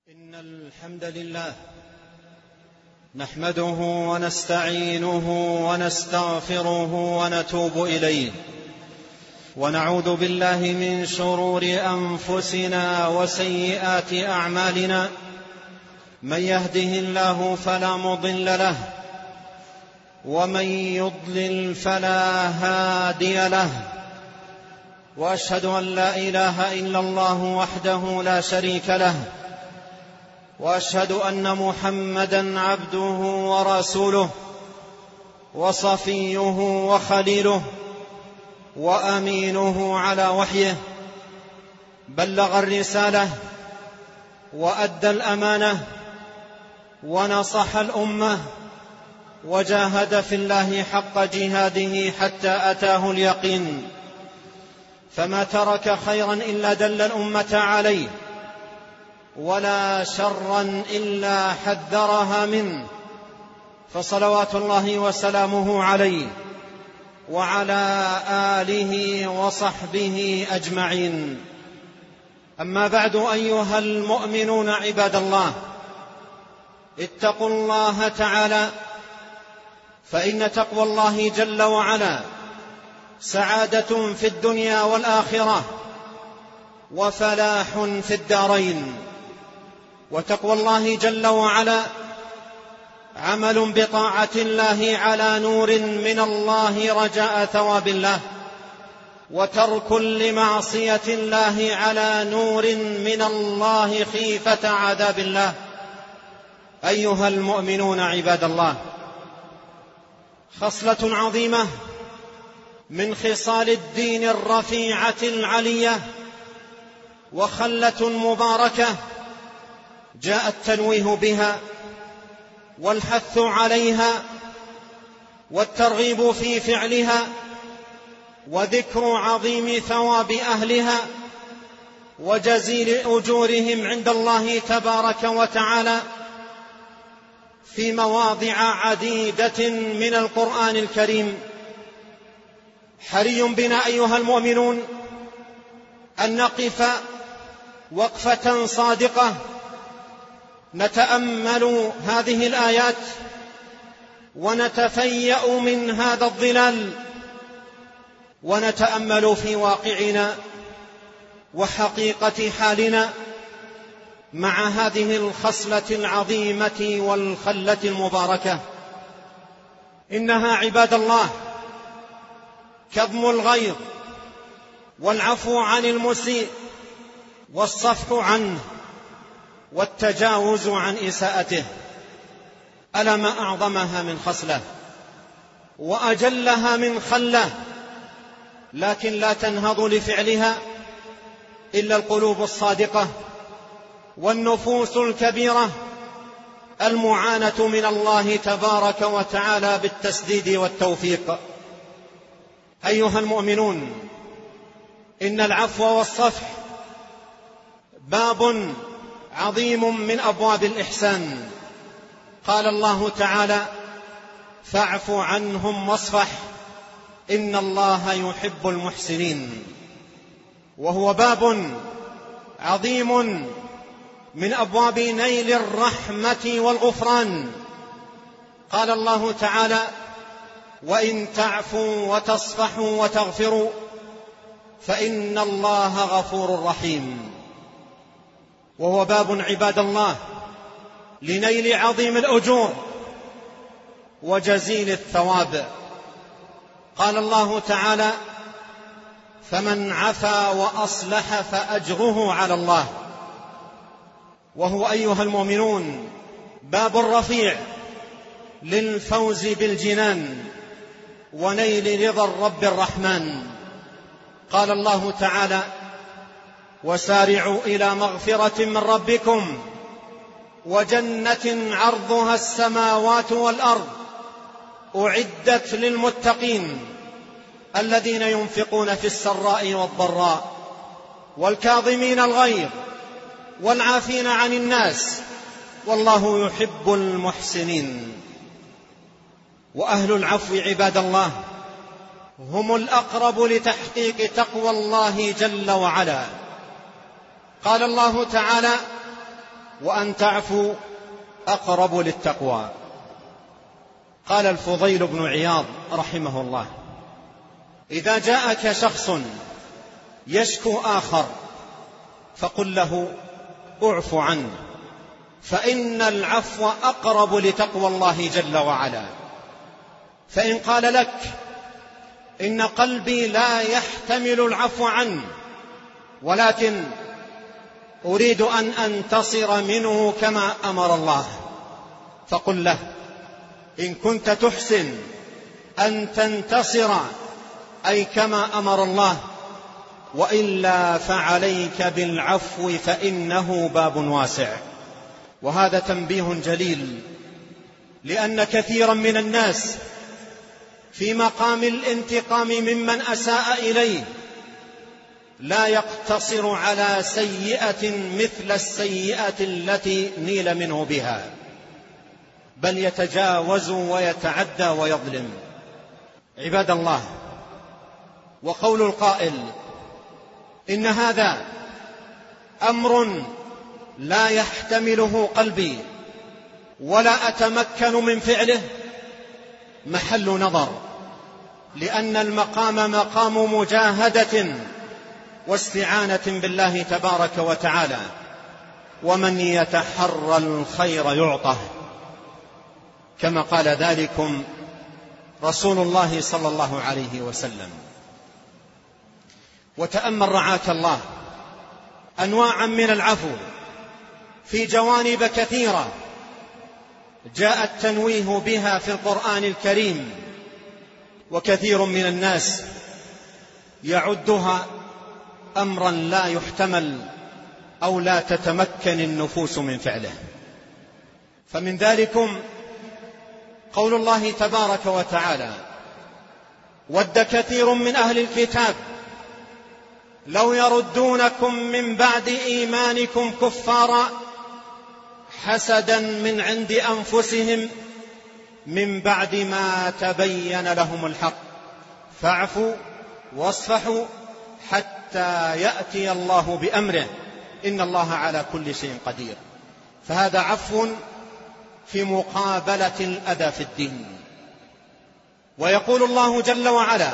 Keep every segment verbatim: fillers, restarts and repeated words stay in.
إن الحمد لله نحمده ونستعينه ونستغفره ونتوب إليه، ونعوذ بالله من شرور أنفسنا وسيئات أعمالنا. من يهده الله فلا مضل له، ومن يضلل فلا هادي له، وأشهد أن لا إله إلا الله وحده لا شريك له، وأشهد أن محمدًا عبده ورسوله وصفيه وخليله وأمينه على وحيه. بلغ الرسالة وأدى الأمانة ونصح الأمة، وجاهد في الله حق جهاده حتى أتاه اليقين. فما ترك خيرا إلا دل الأمة عليه، ولا شرا إلا حذرها منه، فصلوات الله وسلامه عليه وعلى آله وصحبه أجمعين. أما بعد، أيها المؤمنون عباد الله، اتقوا الله تعالى، فإن تقوى الله جل وعلا سعادة في الدنيا والآخرة وفلاح في الدارين. وتقوى الله جل وعلا عمل بطاعة الله على نور من الله رجاء ثواب الله، وترك لمعصية الله على نور من الله خيفة عذاب الله. أيها المؤمنون عباد الله، خصلة عظيمة من خصال الدين الرفيعة العلية وخلة مباركة جاء التنويه بها والحث عليها والترغيب في فعلها، وذكر عظيم ثواب أهلها وجزيل أجورهم عند الله تبارك وتعالى في مواضع عديدة من القرآن الكريم. حري بنا أيها المؤمنون أن نقف وقفة صادقة نتأمل هذه الآيات ونتفيأ من هذا الظلال، ونتأمل في واقعنا وحقيقة حالنا مع هذه الخصلة العظيمة والخلة المباركة. إنها عباد الله كظم الغيظ والعفو عن المسيء والصفح عنه والتجاوز عن إساءته. ألا ما أعظمها من خصلة وأجلها من خلة، لكن لا تنهض لفعلها إلا القلوب الصادقة والنفوس الكبيرة المعانة من الله تبارك وتعالى بالتسديد والتوفيق. أيها المؤمنون، إن العفو والصفح باب عظيم من أبواب الإحسان. قال الله تعالى: فاعف عنهم واصفح إن الله يحب المحسنين. وهو باب عظيم من أبواب نيل الرحمة والغفران. قال الله تعالى: وإن تعفوا وتصفحوا وتغفروا فإن الله غفور رحيم. وهو باب عباد الله لنيل عظيم الأجور وجزيل الثواب. قال الله تعالى: فمن عفا وأصلح فأجره على الله. وهو أيها المؤمنون باب رفيع للفوز بالجنان ونيل رضا الرب الرحمن. قال الله تعالى: وسارعوا إلى مغفرة من ربكم وجنة عرضها السماوات والأرض أعدت للمتقين الذين ينفقون في السراء والضراء والكاظمين الغيظ والعافين عن الناس والله يحب المحسنين. وأهل العفو عباد الله هم الأقرب لتحقيق تقوى الله جل وعلا. قال الله تعالى: وأن تعفوا أقرب للتقوى. قال الفضيل بن عياض رحمه الله: إذا جاءك شخص يشكو آخر فقل له اعف عنه، فإن العفو أقرب لتقوى الله جل وعلا. فإن قال لك إن قلبي لا يحتمل العفو عنه ولكن أريد أن أنتصر منه كما أمر الله، فقل له إن كنت تحسن أن تنتصر أي كما أمر الله، وإلا فعليك بالعفو فإنه باب واسع. وهذا تنبيه جليل، لأن كثيرا من الناس في مقام الانتقام ممن أساء إليه لا يقتصر على سيئة مثل السيئة التي نيل منه بها، بل يتجاوز ويتعدى ويظلم. عباد الله، وقول القائل إن هذا أمر لا يحتمله قلبي ولا أتمكن من فعله محل نظر، لأن المقام مقام مجاهدة واستعانة بالله تبارك وتعالى، ومن يتحرى الخير يعطه، كما قال ذلكم رسول الله صلى الله عليه وسلم. وتأمل رعاك الله أنواعا من العفو في جوانب كثيرة جاء التنويه بها في القرآن الكريم، وكثير من الناس يعدها أمرا لا يحتمل أو لا تتمكن النفوس من فعله. فمن ذلكم قول الله تبارك وتعالى: ود كثير من أهل الكتاب لو يردونكم من بعد إيمانكم كفارا حسدا من عند أنفسهم من بعد ما تبين لهم الحق فاعفوا واصفحوا حتى يأتي الله بأمره إن الله على كل شيء قدير. فهذا عفو في مقابلة الأذى في الدين. ويقول الله جل وعلا: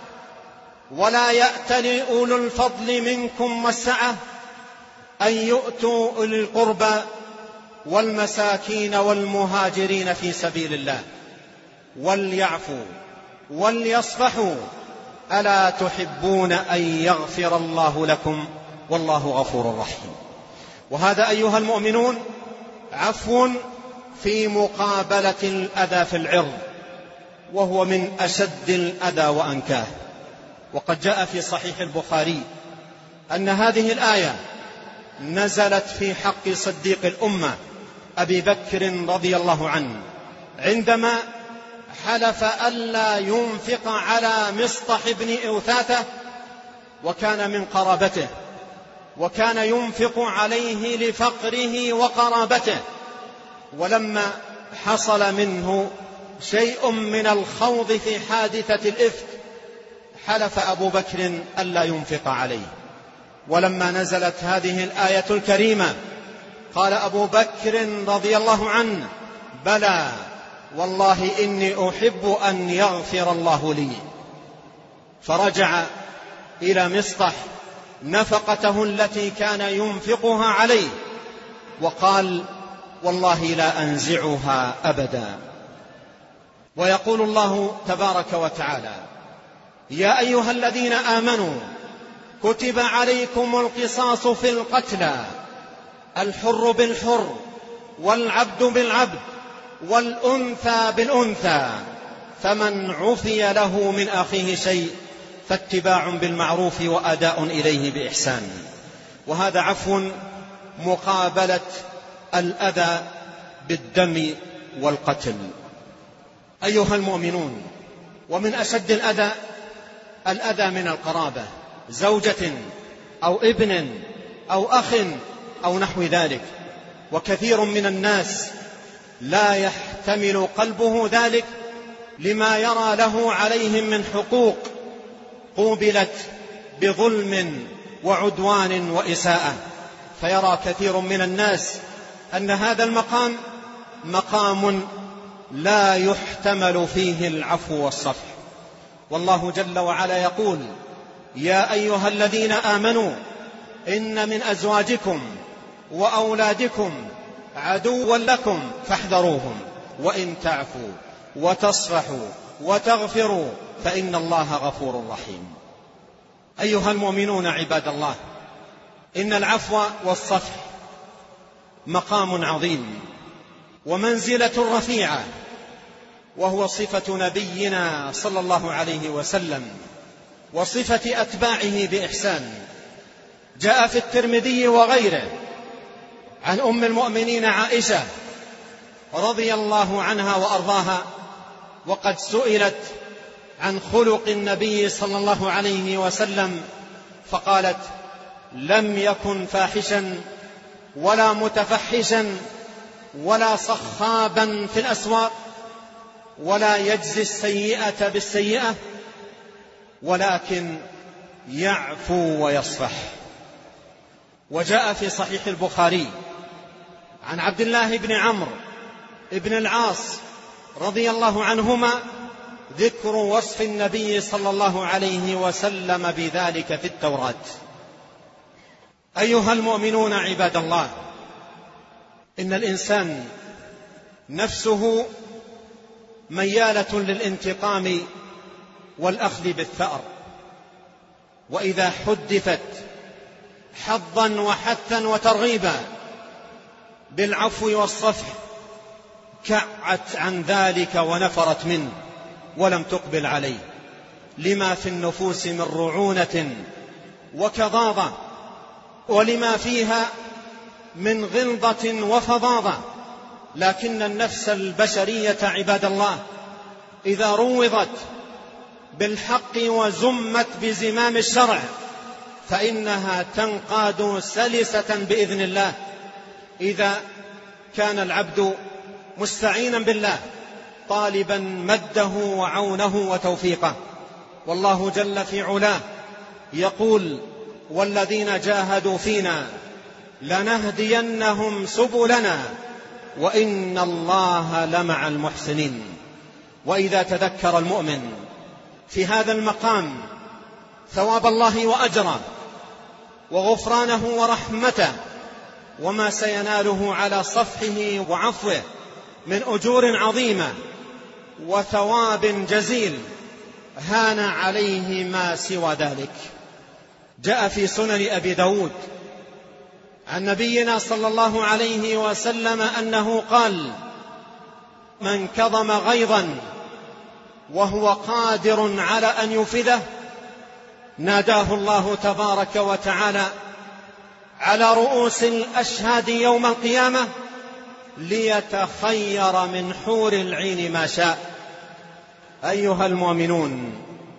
ولا يأتل أولو الفضل منكم والسعة أن يؤتوا أولي القربى والمساكين والمهاجرين في سبيل الله وليعفوا وليصفحوا ألا تحبون أن يغفر الله لكم والله غفور رحيم. وهذا أيها المؤمنون عفو في مقابلة الأذى في العرض، وهو من أشد الأذى وأنكاه. وقد جاء في صحيح البخاري أن هذه الآية نزلت في حق صديق الأمة أبي بكر رضي الله عنه عندما حلف ألا ينفق على مصطح بن أوثاثة، وكان من قرابته، وكان ينفق عليه لفقره وقرابته، ولما حصل منه شيء من الخوض في حادثة الإفك حلف أبو بكر ألا ينفق عليه. ولما نزلت هذه الآية الكريمة قال أبو بكر رضي الله عنه: بلى والله إني أحب أن يغفر الله لي. فرجع إلى مصطح نفقته التي كان ينفقها عليه وقال: والله لا أنزعها أبدا. ويقول الله تبارك وتعالى: يا أيها الذين آمنوا كتب عليكم القصاص في القتلى الحر بالحر والعبد بالعبد والأنثى بالأنثى، فمن عفي له من أخيه شيء فاتباع بالمعروف وأداء إليه بإحسان. وهذا عفو مقابلة الأذى بالدم والقتل. أيها المؤمنون، ومن أشد الأذى الأذى من القرابة، زوجة أو ابن أو أخ أو نحو ذلك. وكثير من الناس لا يحتمل قلبه ذلك لما يرى له عليهم من حقوق قوبلت بظلم وعدوان وإساءة، فيرى كثير من الناس أن هذا المقام مقام لا يحتمل فيه العفو والصفح. والله جل وعلا يقول: يا أيها الذين آمنوا إن من أزواجكم وأولادكم عدوا لكم فاحذروهم وإن تعفوا وتصفحوا وتغفروا فإن الله غفور رحيم. أيها المؤمنون عباد الله، إن العفو والصفح مقام عظيم ومنزلة رفيعة، وهو صفة نبينا صلى الله عليه وسلم وصفة أتباعه بإحسان. جاء في الترمذي وغيره عن أم المؤمنين عائشة رضي الله عنها وأرضاها، وقد سئلت عن خلق النبي صلى الله عليه وسلم فقالت: لم يكن فاحشا ولا متفحشا ولا صخابا في الأسواق ولا يجزي السيئة بالسيئة، ولكن يعفو ويصفح. وجاء في صحيح البخاري عن عبد الله بن عمرو بن العاص رضي الله عنهما ذكر وصف النبي صلى الله عليه وسلم بذلك في التوراة. أيها المؤمنون عباد الله، إن الإنسان نفسه ميالة للانتقام والأخذ بالثأر، وإذا حدثت حظا وحثا وترغيبا بالعفو والصفح كعت عن ذلك ونفرت منه ولم تقبل عليه، لما في النفوس من رعونة وكظاظة، ولما فيها من غلظة وفظاظة. لكن النفس البشرية عباد الله إذا روضت بالحق وزمت بزمام الشرع فإنها تنقاد سلسة بإذن الله، إذا كان العبد مستعينا بالله طالبا مده وعونه وتوفيقه. والله جل في علاه يقول: والذين جاهدوا فينا لنهدينهم سبلنا وإن الله لمع المحسنين. وإذا تذكر المؤمن في هذا المقام ثواب الله وأجره وغفرانه ورحمته وما سيناله على صفحه وعفوه من أجور عظيمة وثواب جزيل، هان عليه ما سوى ذلك. جاء في سنن أبي داود عن نبينا صلى الله عليه وسلم أنه قال: من كظم غيظا وهو قادر على أن يفده ناداه الله تبارك وتعالى على رؤوس الأشهاد يوم القيامة ليتخير من حور العين ما شاء. أيها المؤمنون،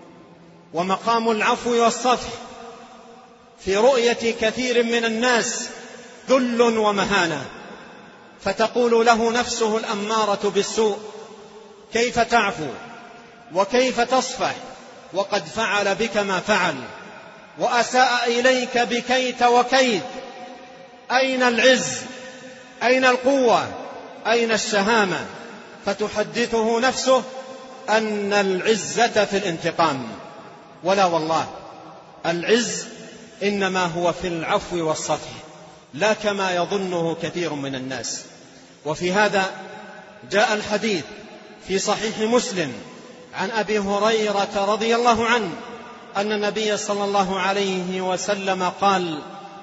ومقام العفو والصفح في رؤية كثير من الناس ذل ومهانة، فتقول له نفسه الأمارة بالسوء: كيف تعفو وكيف تصفح وقد فعل بك ما فعل وأساء إليك بكيت وكيد؟ أين العز؟ أين القوة؟ أين الشهامة؟ فتحدثه نفسه أن العزة في الانتقام. ولا والله، العز إنما هو في العفو والصفح، لا كما يظنه كثير من الناس. وفي هذا جاء الحديث في صحيح مسلم عن أبي هريرة رضي الله عنه أن النبي صلى الله عليه وسلم قال: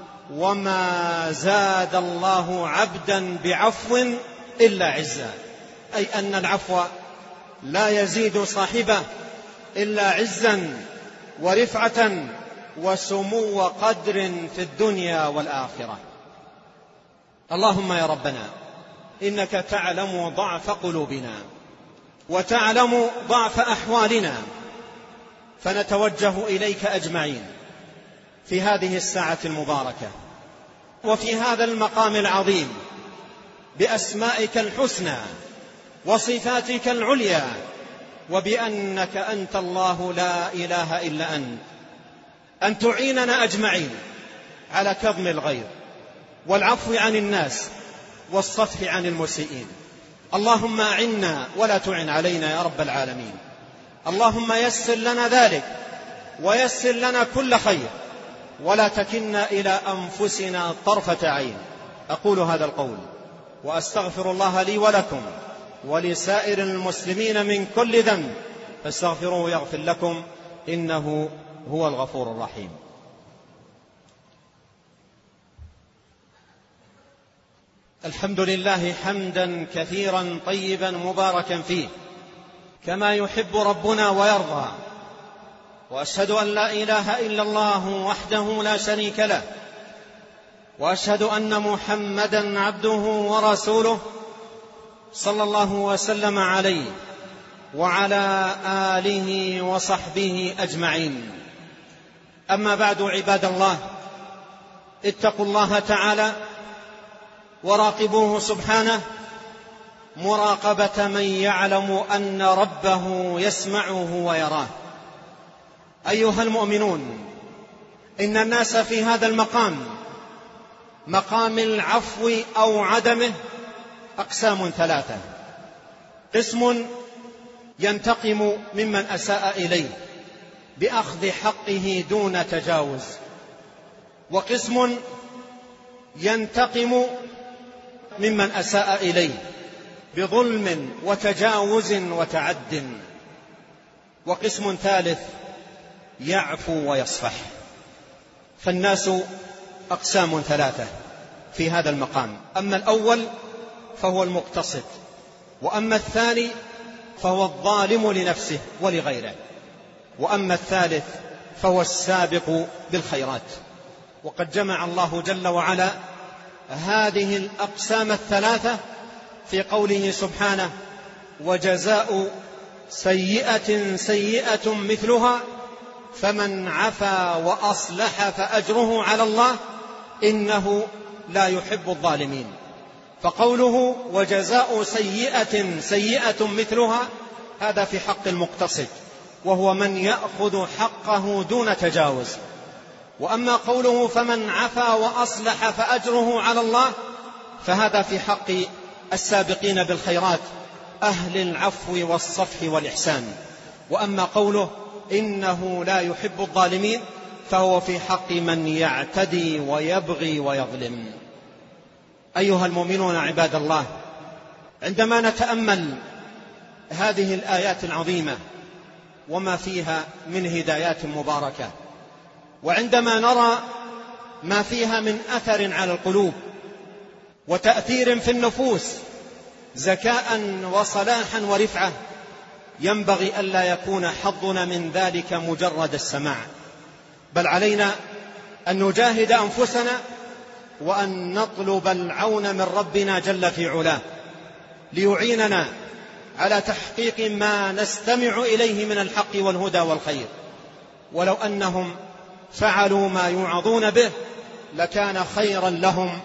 وما زاد الله عبدا بعفو إلا عزا، أي أن العفو لا يزيد صاحبه إلا عزا ورفعة وسمو قدر في الدنيا والآخرة. اللهم يا ربنا إنك تعلم ضعف قلوبنا وتعلم ضعف أحوالنا، فنتوجه إليك أجمعين في هذه الساعة المباركة وفي هذا المقام العظيم بأسمائك الحسنى وصفاتك العليا، وبأنك أنت الله لا إله إلا أنت، أن تعيننا أجمعين على كظم الغيظ والعفو عن الناس والصفح عن المسيئين. اللهم أعنا ولا تعن علينا يا رب العالمين. اللهم يسر لنا ذلك ويسر لنا كل خير، ولا تكلنا إلى أنفسنا طرفة عين. أقول هذا القول وأستغفر الله لي ولكم ولسائر المسلمين من كل ذنب، فاستغفروه يغفر لكم، إنه هو الغفور الرحيم. الحمد لله حمدا كثيرا طيبا مباركا فيه كما يحب ربنا ويرضى، وأشهد أن لا إله إلا الله وحده لا شريك له، وأشهد أن محمدا عبده ورسوله صلى الله وسلم عليه وعلى آله وصحبه أجمعين. أما بعد، عباد الله، اتقوا الله تعالى وراقبوه سبحانه مراقبة من يعلم أن ربه يسمعه ويراه. أيها المؤمنون، إن الناس في هذا المقام، مقام العفو أو عدمه، أقسام ثلاثة. قسم ينتقم ممن أساء إليه بأخذ حقه دون تجاوز، وقسم ينتقم ممن أساء إليه بظلم وتجاوز وتعد، وقسم ثالث يعفو ويصفح. فالناس أقسام ثلاثة في هذا المقام. أما الأول فهو المقتصد، وأما الثاني فهو الظالم لنفسه ولغيره، وأما الثالث فهو السابق بالخيرات. وقد جمع الله جل وعلا هذه الأقسام الثلاثة في قوله سبحانه: وجزاء سيئة سيئة مثلها فمن عفا وأصلح فأجره على الله إنه لا يحب الظالمين. فقوله وجزاء سيئة سيئة مثلها هذا في حق المقتصد، وهو من يأخذ حقه دون تجاوز. وأما قوله فمن عفا وأصلح فأجره على الله فهذا في حق السابقين بالخيرات، أهل العفو والصفح والإحسان. وأما قوله إنه لا يحب الظالمين فهو في حق من يعتدي ويبغي ويظلم. أيها المؤمنون عباد الله، عندما نتأمل هذه الآيات العظيمة وما فيها من هدايات مباركة، وعندما نرى ما فيها من أثر على القلوب وتأثير في النفوس، زكاء وصلاحا ورفعة، ينبغي ألا يكون حظنا من ذلك مجرد السماع، بل علينا أن نجاهد أنفسنا وأن نطلب العون من ربنا جل في علاه ليعيننا على تحقيق ما نستمع إليه من الحق والهدى والخير. ولو أنهم فعلوا ما يوعظون به لكان خيرا لهم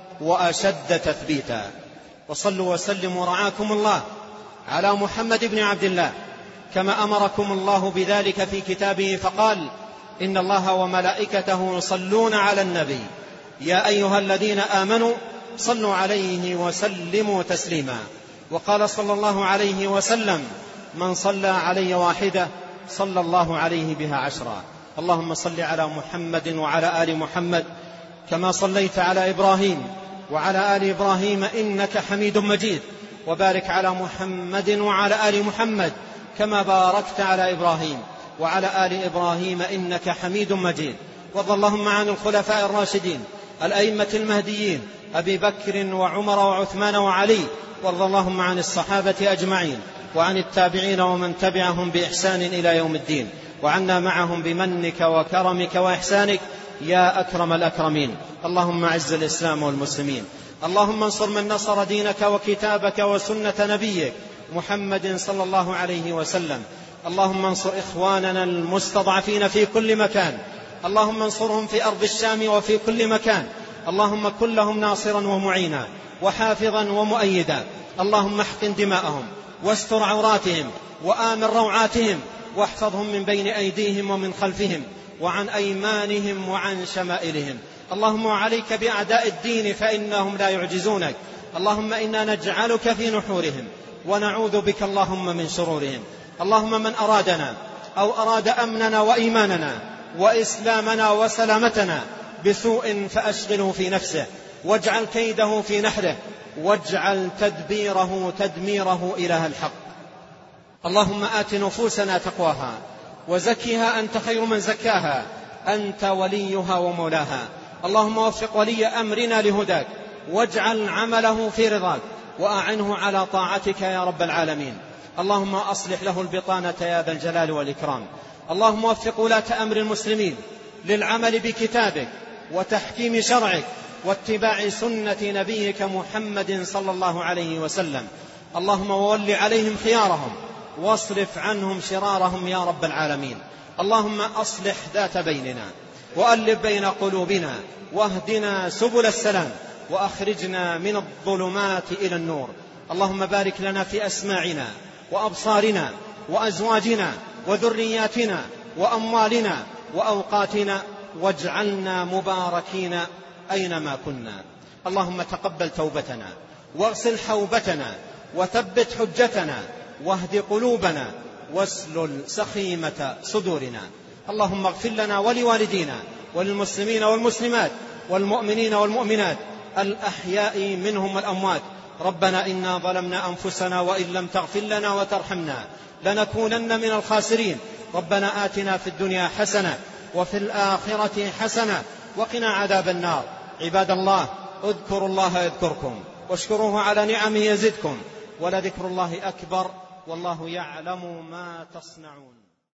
وأشد تثبيتا. وصلوا وسلموا رعاكم الله على محمد بن عبد الله كما أمركم الله بذلك في كتابه، فقال: إن الله وملائكته يصلون على النبي يا أيها الذين آمنوا صلوا عليه وسلموا تسليما. وقال صلى الله عليه وسلم: من صلى علي واحدة صلى الله عليه بها عشرا. اللهم صل على محمد وعلى آل محمد كما صليت على إبراهيم وعلى آل إبراهيم إنك حميد مجيد، وبارك على محمد وعلى آل محمد كما باركت على إبراهيم وعلى آل إبراهيم إنك حميد مجيد. وارض اللهم عن الخلفاء الراشدين الأئمة المهديين أبي بكر وعمر وعثمان وعلي، وارض اللهم عن الصحابة أجمعين وعن التابعين ومن تبعهم بإحسان إلى يوم الدين، وعنا معهم بمنك وكرمك وإحسانك يا أكرم الأكرمين. اللهم أعز الإسلام والمسلمين، اللهم انصر من نصر دينك وكتابك وسنة نبيك محمد صلى الله عليه وسلم. اللهم انصر إخواننا المستضعفين في كل مكان، اللهم انصرهم في أرض الشام وفي كل مكان. اللهم كن لهم ناصرا ومعينا وحافظا ومؤيدا. اللهم احقن دماءهم واستر عوراتهم وآمن روعاتهم، واحفظهم من بين أيديهم ومن خلفهم وعن أيمانهم وعن شمائلهم. اللهم عليك بأعداء الدين فإنهم لا يعجزونك، اللهم إنا نجعلك في نحورهم ونعوذ بك اللهم من شرورهم. اللهم من أرادنا أو أراد أمننا وإيماننا وإسلامنا وسلامتنا بسوء فأشغله في نفسه واجعل كيده في نحره واجعل تدبيره تدميره إله الحق. اللهم آت نفوسنا تقواها وزكها أنت خير من زكاها أنت وليها ومولاها. اللهم وفق ولي أمرنا لهداك واجعل عمله في رضاك وأعنه على طاعتك يا رب العالمين. اللهم أصلح له البطانة يا ذا الجلال والإكرام. اللهم وفق ولاة أمر المسلمين للعمل بكتابك وتحكيم شرعك واتباع سنة نبيك محمد صلى الله عليه وسلم. اللهم وول عليهم خيارهم واصرف عنهم شرارهم يا رب العالمين. اللهم أصلح ذات بيننا وألف بين قلوبنا واهدنا سبل السلام وأخرجنا من الظلمات إلى النور. اللهم بارك لنا في أسماعنا وأبصارنا وأزواجنا وذرياتنا وأموالنا وأوقاتنا واجعلنا مباركين أينما كنا. اللهم تقبل توبتنا واغسل حوبتنا وثبت حجتنا واهد قلوبنا واسلل سخيمة صدورنا. اللهم اغفر لنا ولوالدينا وللمسلمين والمسلمات والمؤمنين والمؤمنات الأحياء منهم والأموات. ربنا إنا ظلمنا أنفسنا وإن لم تغفر لنا وترحمنا لنكونن من الخاسرين. ربنا آتنا في الدنيا حسنة وفي الآخرة حسنة وقنا عذاب النار. عباد الله اذكروا الله يذكركم واشكروه على نعمه يزدكم ولذكر الله أكبر والله يعلم ما تصنعون.